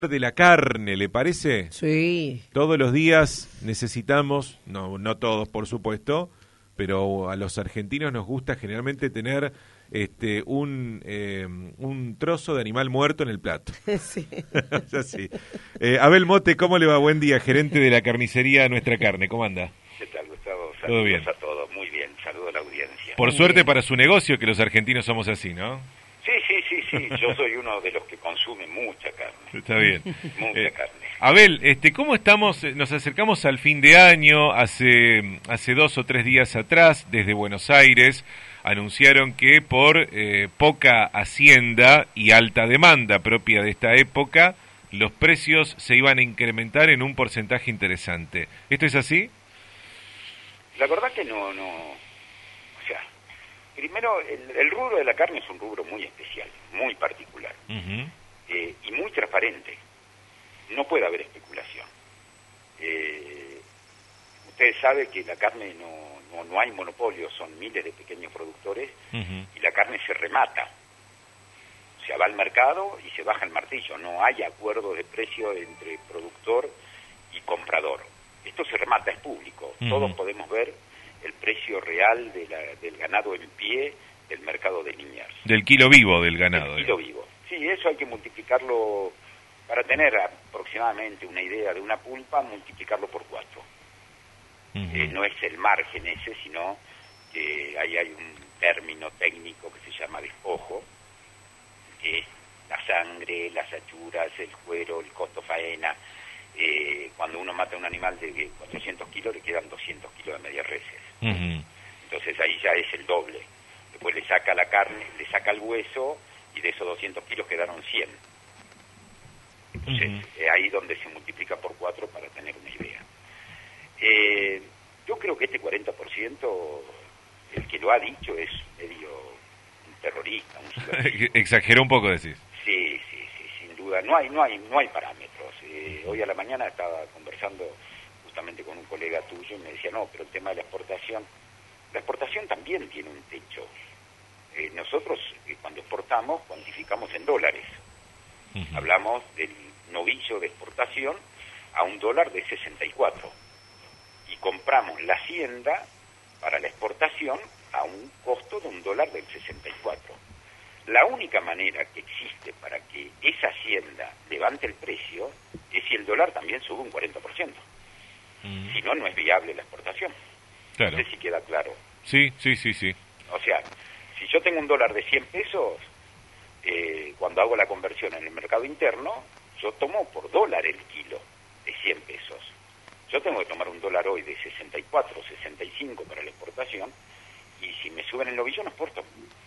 de la carne, ¿le parece? Sí. Todos los días necesitamos, no todos por supuesto, pero a los argentinos nos gusta generalmente tener un trozo de animal muerto en el plato. Sí. Es así. Abel Mote, ¿cómo le va? Buen día, gerente de la carnicería Nuestra Carne, ¿cómo anda? ¿Qué tal, Gustavo? Saludos ¿Todo bien? a todos, muy bien, saludo a la audiencia. Por suerte para su negocio que los argentinos somos así, ¿no? Sí, yo soy uno de los que consume mucha carne. Está bien. Mucha carne. Abel, ¿cómo estamos? Nos acercamos al fin de año, hace 2 o 3 días atrás, desde Buenos Aires, anunciaron que por poca hacienda y alta demanda propia de esta época, los precios se iban a incrementar en un porcentaje interesante. ¿Esto es así? La verdad que no. O sea, primero, el rubro de la carne es un rubro muy especial, muy particular, y muy transparente. No puede haber especulación. Ustedes saben que la carne no hay monopolio, son miles de pequeños productores, y la carne se remata. O sea, va al mercado y se baja el martillo. No hay acuerdo de precio entre productor y comprador. Esto se remata, es público. Todos podemos ver el precio real del ganado en pie del mercado de Liniers. Del kilo vivo del ganado. Del kilo vivo. Sí, eso hay que multiplicarlo, para tener aproximadamente una idea de una pulpa, multiplicarlo por 4. No es el margen ese, sino que ahí hay un término técnico que se llama despojo, que es la sangre, las achuras, el cuero, el costo faena. Cuando uno mata a un animal de 400 kilos, le quedan 200 kilos de medias reses. Entonces ahí ya es el doble. Después le saca la carne, le saca el hueso, y de esos 200 kilos quedaron 100. Entonces ahí donde se multiplica por 4 para tener una idea. Yo creo que este 40%, el que lo ha dicho es medio un terrorista. Exageró un poco, decís. Sí, sin duda. No hay parámetros. Hoy a la mañana estaba conversando justamente con un colega tuyo y me decía, no, pero el tema de la exportación también tiene un techo. Nosotros cuando exportamos cuantificamos en dólares. Hablamos del novillo de exportación a $1 de 64 y compramos la hacienda para la exportación a un costo de $1 del 64. La única manera que existe para que esa hacienda levante el precio es si el dólar también sube un 40%. Si no, no es viable la exportación. Claro. No sé si queda claro. Sí. O sea, si yo tengo un dólar de 100 pesos, cuando hago la conversión en el mercado interno, yo tomo por dólar el kilo de 100 pesos. Yo tengo que tomar un dólar hoy de 64, 65 para la exportación, y si me suben el novillo no exporto.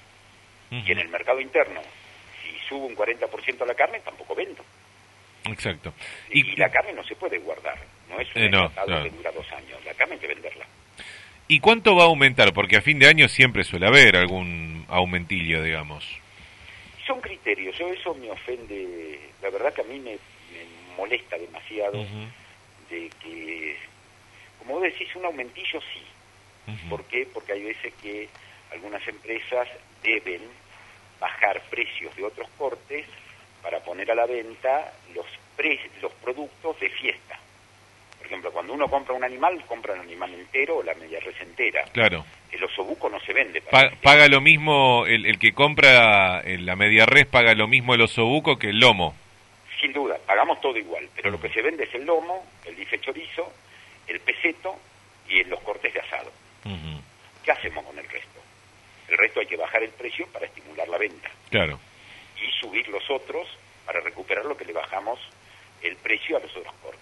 Y en el mercado interno, si subo un 40% la carne, tampoco vendo. Exacto. Y la carne no se puede guardar, no es un enlatado que dura 2 años, la carne hay que venderla. ¿Y cuánto va a aumentar? Porque a fin de año siempre suele haber algún aumentillo, digamos. Son criterios, eso me ofende, la verdad que a mí me molesta demasiado de que, como vos decís, un aumentillo sí. ¿Por qué? Porque hay veces que algunas empresas deben bajar precios de otros cortes para poner a la venta los productos de fiesta. Por ejemplo, cuando uno compra un animal, compra el animal entero o la media res entera. Claro. El osobuco no se vende. Paga lo mismo, el que compra la media res paga lo mismo el osobuco que el lomo. Sin duda, pagamos todo igual, pero lo que se vende es el lomo, el bife chorizo, el peseto y los cortes de asado. ¿Qué hacemos con el resto? El resto hay que bajar el precio para estimular la venta. Claro. Y subir los otros para recuperar lo que le bajamos el precio a los otros cortes.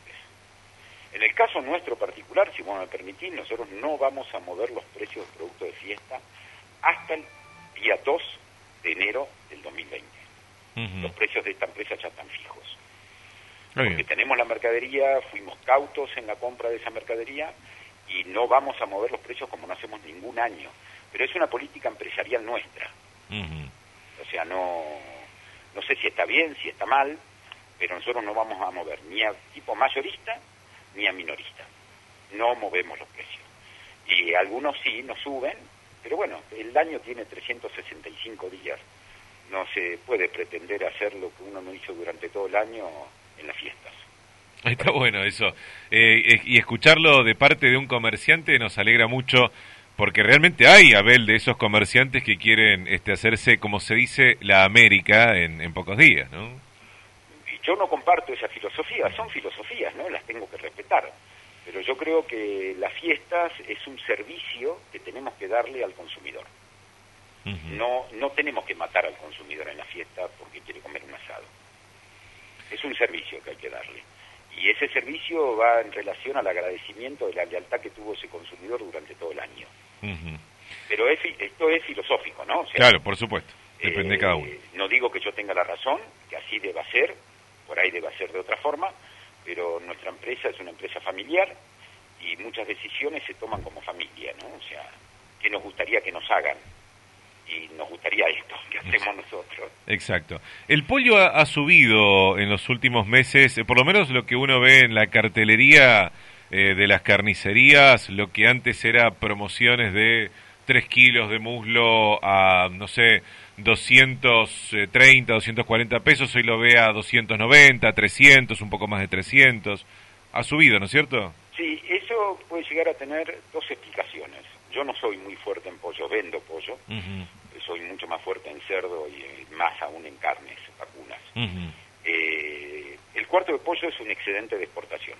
En el caso nuestro particular, si vos me permitís, nosotros no vamos a mover los precios de productos de fiesta hasta el día 2 de enero del 2020. Los precios de esta empresa ya están fijos. Porque tenemos la mercadería, fuimos cautos en la compra de esa mercadería y no vamos a mover los precios como no hacemos ningún año. Pero es una política empresarial nuestra. O sea, no sé si está bien, si está mal, pero nosotros no vamos a mover ni a tipo mayorista ni a minorista. No movemos los precios. Y algunos sí nos suben, pero bueno, el año tiene 365 días. No se puede pretender hacer lo que uno no hizo durante todo el año en las fiestas. Está bueno eso. Y escucharlo de parte de un comerciante nos alegra mucho, porque realmente hay, Abel, de esos comerciantes que quieren hacerse, como se dice, la América en pocos días, ¿no? Y yo no comparto esa filosofía, son filosofías, ¿no? Las tengo que respetar. Pero yo creo que las fiestas es un servicio que tenemos que darle al consumidor. No tenemos que matar al consumidor en la fiesta porque quiere comer un asado. Es un servicio que hay que darle. Y ese servicio va en relación al agradecimiento de la lealtad que tuvo ese consumidor durante todo el año. Pero esto es filosófico, ¿no? O sea, claro, por supuesto. Depende de cada uno. No digo que yo tenga la razón, que así deba ser, por ahí deba ser de otra forma, pero nuestra empresa es una empresa familiar y muchas decisiones se toman como familia, ¿no? O sea, ¿qué nos gustaría que nos hagan? Y nos gustaría esto que hacemos nosotros. Exacto. El pollo ha subido en los últimos meses, por lo menos lo que uno ve en la cartelería de las carnicerías, lo que antes era promociones de 3 kilos de muslo a, no sé, 230, 240 pesos, hoy lo ve a 290, 300, un poco más de 300. Ha subido, ¿no es cierto? Sí, eso puede llegar a tener dos explicaciones. Yo no soy muy fuerte en pollo, vendo pollo. Soy mucho más fuerte en cerdo y más aún en carnes vacunas. El cuarto de pollo es un excedente de exportación.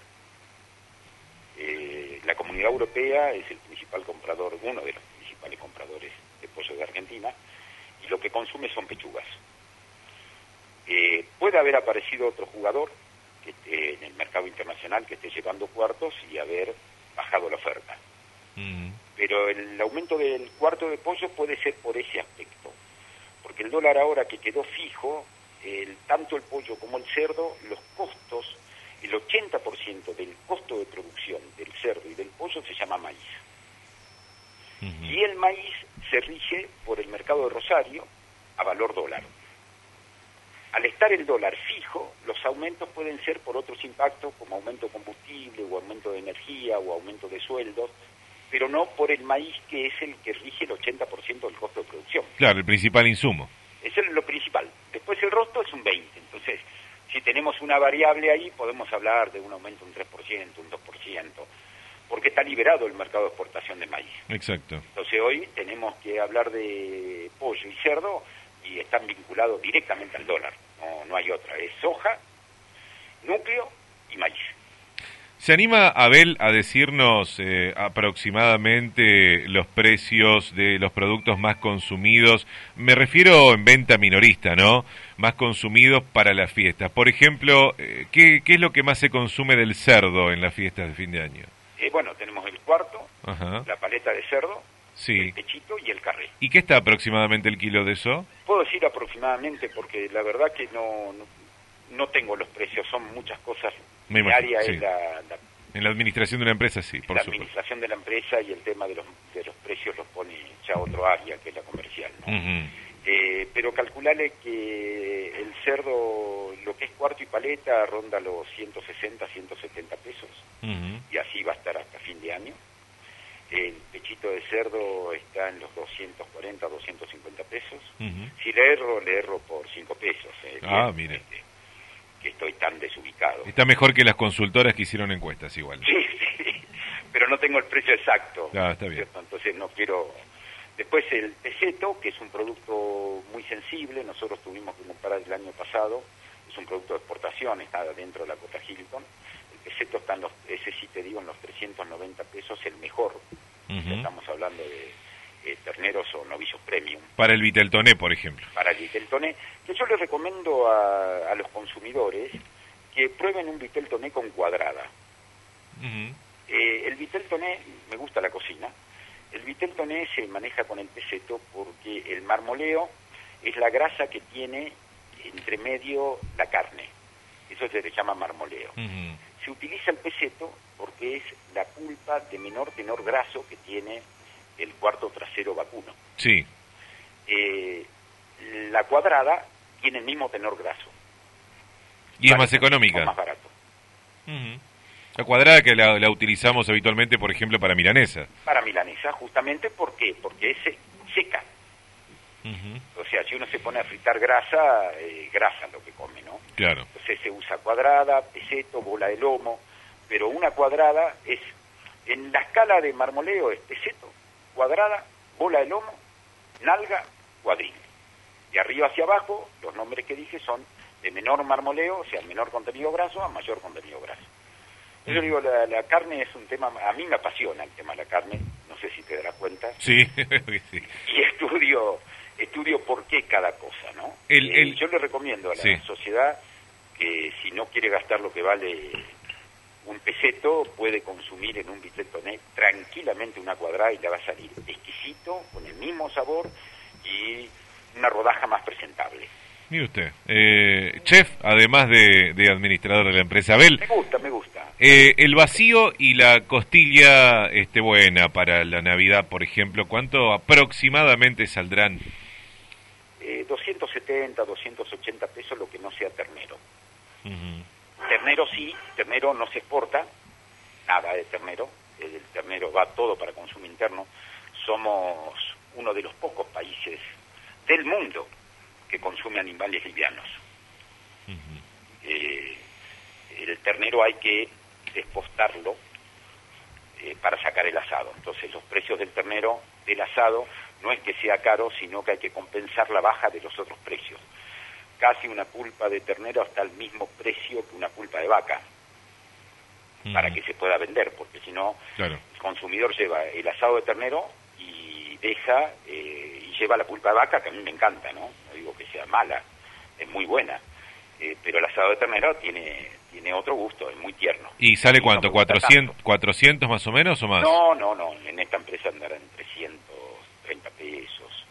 La Comunidad Europea es el principal comprador, uno de los principales compradores de pollo de Argentina, y lo que consume son pechugas. Puede haber aparecido otro jugador que esté en el mercado internacional que esté llevando cuartos y haber bajado la oferta. Pero el aumento del cuarto de pollo puede ser por ese aspecto, porque el dólar ahora que quedó fijo, tanto el pollo como el cerdo, los costos, el 80% del costo de producción del cerdo y del pollo se llama maíz. Y el maíz se rige por el mercado de Rosario a valor dólar. Al estar el dólar fijo, los aumentos pueden ser por otros impactos como aumento de combustible o aumento de energía o aumento de sueldos, pero no por el maíz, que es el que rige el 80% del costo de producción. Claro, el principal insumo. Eso es lo principal. Después el resto es un 20%. Entonces, si tenemos una variable ahí, podemos hablar de un aumento de un 3%, un 2%, porque está liberado el mercado de exportación de maíz. Exacto. Entonces hoy tenemos que hablar de pollo y cerdo y están vinculados directamente al dólar. No hay otra. Es soja, núcleo y maíz. ¿Se anima, Abel, a decirnos aproximadamente los precios de los productos más consumidos? Me refiero en venta minorista, ¿no? Más consumidos para las fiestas. Por ejemplo, ¿qué es lo que más se consume del cerdo en las fiestas de fin de año? Bueno, tenemos el cuarto, la paleta de cerdo, sí, el pechito y el carré. ¿Y qué está aproximadamente el kilo de eso? Puedo decir aproximadamente porque la verdad que no tengo los precios, son muchas cosas. Mi área sí. Es en la administración de una empresa, sí, por la supuesto. administración de la empresa, y el tema de los precios los pone ya otro área, que es la comercial, ¿no? Pero calculale que el cerdo, lo que es cuarto y paleta, ronda los 160, 170 pesos, y así va a estar hasta fin de año. El pechito de cerdo está en los 240, 250 pesos. Si le erro por 5 pesos. Mire. Que estoy tan desubicado. Está mejor que las consultoras que hicieron encuestas, igual. Sí, pero no tengo el precio exacto. Está bien. ¿Cierto? Entonces no quiero... Después el peseto, que es un producto muy sensible, nosotros tuvimos que comprar el año pasado, es un producto de exportación, está dentro de la cota Hilton. El peseto está en ese sí te digo, en los 390 pesos, el mejor. Estamos hablando de terneros o novillos premium. Para el Viteltoné, por ejemplo. Para el Viteltoné, que yo les recomiendo a los consumidores que prueben un Viteltoné con cuadrada. El Viteltoné, me gusta la cocina, el Viteltoné se maneja con el peseto porque el marmoleo es la grasa que tiene entre medio la carne. Eso se le llama marmoleo. Se utiliza el peseto porque es la pulpa de menor tenor graso que tiene el cuarto trasero vacuno. Sí. La cuadrada tiene el mismo tenor graso. Y es más económica. Es más barato. La cuadrada que la utilizamos habitualmente, por ejemplo, para milanesa. Para milanesa, justamente, ¿por qué? Porque es seca. O sea, si uno se pone a fritar grasa, grasa lo que come, ¿no? Claro. Entonces se usa cuadrada, peseto, bola de lomo, pero una cuadrada es, en la escala de marmoleo es peseto, cuadrada, bola de lomo, nalga, cuadril. De arriba hacia abajo, los nombres que dije son de menor marmoleo, o sea, menor contenido graso a mayor contenido graso. Yo digo, la carne es un tema, a mí me apasiona el tema de la carne, no sé si te darás cuenta. Sí, sí. Y estudio por qué cada cosa, ¿no? Yo le recomiendo a la sociedad que si no quiere gastar lo que vale un peseto, puede consumir en un bistec toné tranquilamente una cuadrada y le va a salir exquisito, con el mismo sabor y una rodaja más presentable. Mire usted, chef, además de administrador de la empresa Abel. Me gusta. El vacío y la costilla buena para la Navidad, por ejemplo, ¿cuánto aproximadamente saldrán? 270, 280 pesos, lo que no sea ternero. Uh-huh. Ternero sí, ternero no se exporta, nada de ternero, el ternero va todo para consumo interno. Somos uno de los pocos países del mundo que consume animales livianos. Uh-huh. El ternero hay que despostarlo para sacar el asado. Entonces los precios del ternero, del asado, no es que sea caro, sino que hay que compensar la baja de los otros precios. Casi una pulpa de ternero está al mismo precio que una pulpa de vaca, para que se pueda vender, porque si no, claro, el consumidor lleva el asado de ternero y deja y lleva la pulpa de vaca, que a mí me encanta, ¿no? No digo que sea mala, es muy buena, pero el asado de ternero tiene otro gusto, es muy tierno. ¿Y sale cuánto? No ¿400 más o menos o más? No, en esta empresa andará en 330 pesos,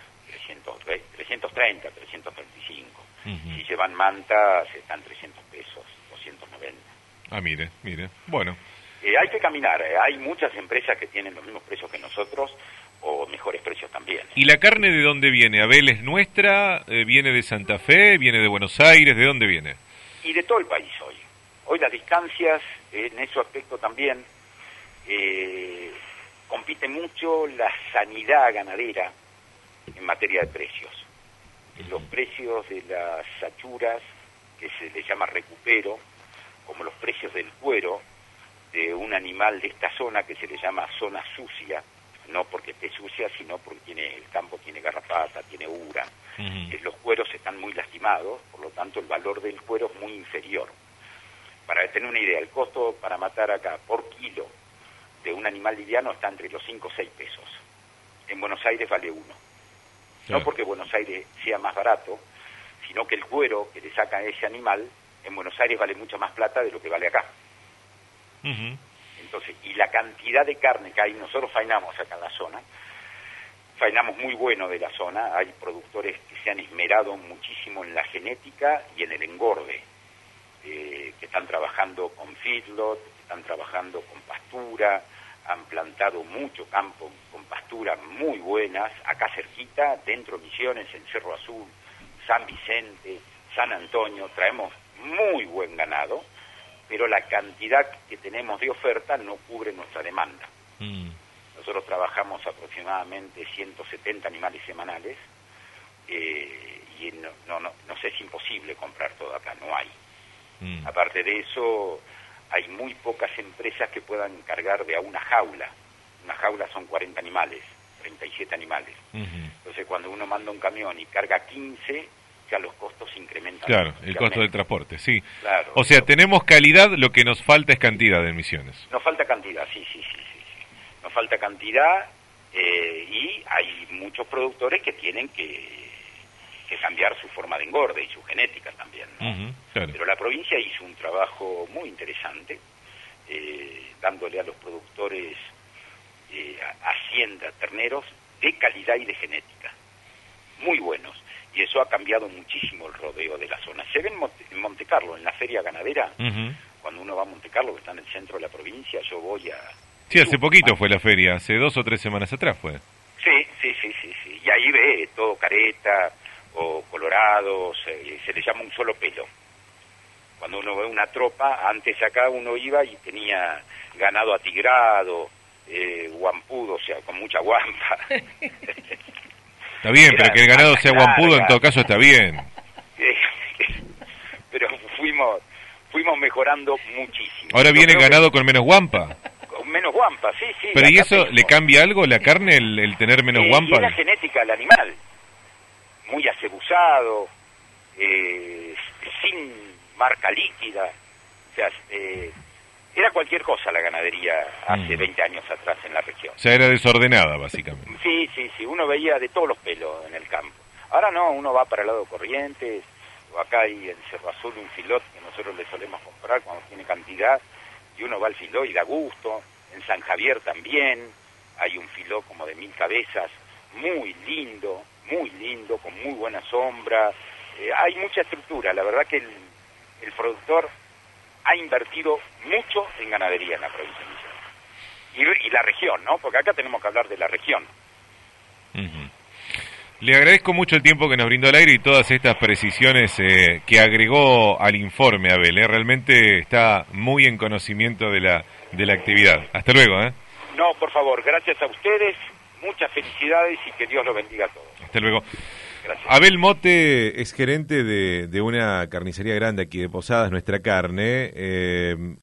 330, 335. Uh-huh. Si llevan mantas están 300 pesos, 290. Ah, mire, bueno. Hay que caminar, hay muchas empresas que tienen los mismos precios que nosotros, o mejores precios también. ¿Y la carne de dónde viene? ¿Abel es nuestra? ¿Viene de Santa Fe? ¿Viene de Buenos Aires? ¿De dónde viene? Y de todo el país hoy. Hoy las distancias, en ese aspecto también, compite mucho la sanidad ganadera en materia de precios. Los precios de las achuras, que se les llama recupero, como los precios del cuero de un animal de esta zona que se le llama zona sucia, no porque esté sucia, sino porque el campo tiene garrapata, tiene ura. Uh-huh. Los cueros están muy lastimados, por lo tanto el valor del cuero es muy inferior. Para tener una idea, el costo para matar acá por kilo de un animal liviano está entre los 5 o 6 pesos. En Buenos Aires vale 1. Claro. No porque Buenos Aires sea más barato, sino que el cuero que le sacan a ese animal en Buenos Aires vale mucha más plata de lo que vale acá. Uh-huh. Entonces, y la cantidad de carne que hay, nosotros faenamos acá en la zona, faenamos muy bueno de la zona, hay productores que se han esmerado muchísimo en la genética y en el engorde, que están trabajando con feedlot, que están trabajando con pastura, han plantado mucho campo con pasturas muy buenas, acá cerquita, dentro de Misiones, en Cerro Azul, San Vicente, San Antonio, traemos muy buen ganado, pero la cantidad que tenemos de oferta no cubre nuestra demanda. Nosotros trabajamos aproximadamente 170 animales semanales, y no sé, es imposible comprar todo acá, no hay. Aparte de eso, hay muy pocas empresas que puedan cargar de a una jaula. Una jaula son 40 animales, 37 animales. Uh-huh. Entonces, cuando uno manda un camión y carga 15, ya los costos incrementan. Claro, el costo del transporte, sí. Claro, o sea, tenemos calidad, lo que nos falta es cantidad de emisiones. Nos falta cantidad, sí. Nos falta cantidad, y hay muchos productores que tienen que cambiar su forma de engorde y su genética también, ¿no? Uh-huh, claro. Pero la provincia hizo un trabajo muy interesante, dándole a los productores hacienda, terneros de calidad y de genética, muy buenos, y eso ha cambiado muchísimo el rodeo de la zona. Se ve en Monte Carlo, en la feria ganadera, uh-huh, cuando uno va a Monte Carlo, que está en el centro de la provincia, yo voy a... Sí, hace poquito fue la feria, hace 2 o 3 semanas atrás fue. Sí, y ahí ve todo careta o colorado, se le llama un solo pelo. Cuando uno ve una tropa, antes acá uno iba y tenía ganado atigrado, guampudo, o sea, con mucha guampa. Está bien, pero que el ganado sea guampudo en todo caso está bien. fuimos mejorando muchísimo. Ahora viene ganado con menos guampa. Con menos guampa, sí, sí. Pero ¿y eso le cambia algo la carne, el tener menos Y guampa? es la genética del animal. Muy acebusado, sin marca líquida. O sea, era cualquier cosa la ganadería hace 20 años atrás en la región. O sea, era desordenada, básicamente. Sí, uno veía de todos los pelos en el campo. Ahora no, uno va para el lado de Corrientes, o acá hay en Cerro Azul un filot que nosotros le solemos comprar cuando tiene cantidad, y uno va al filó y da gusto. En San Javier también hay un filó como de 1000 cabezas, muy lindo, con muy buena sombra. Hay mucha estructura, la verdad que el productor ha invertido mucho en ganadería en la provincia de Misiones. Y la región, ¿no? Porque acá tenemos que hablar de la región. Le agradezco mucho el tiempo que nos brindó al aire y todas estas precisiones que agregó al informe, Abel. Realmente está muy en conocimiento de la actividad. Hasta luego. No, por favor, gracias a ustedes, muchas felicidades y que Dios los bendiga a todos. Hasta luego. Gracias. Abel Mote es gerente de una carnicería grande aquí de Posadas, Nuestra Carne.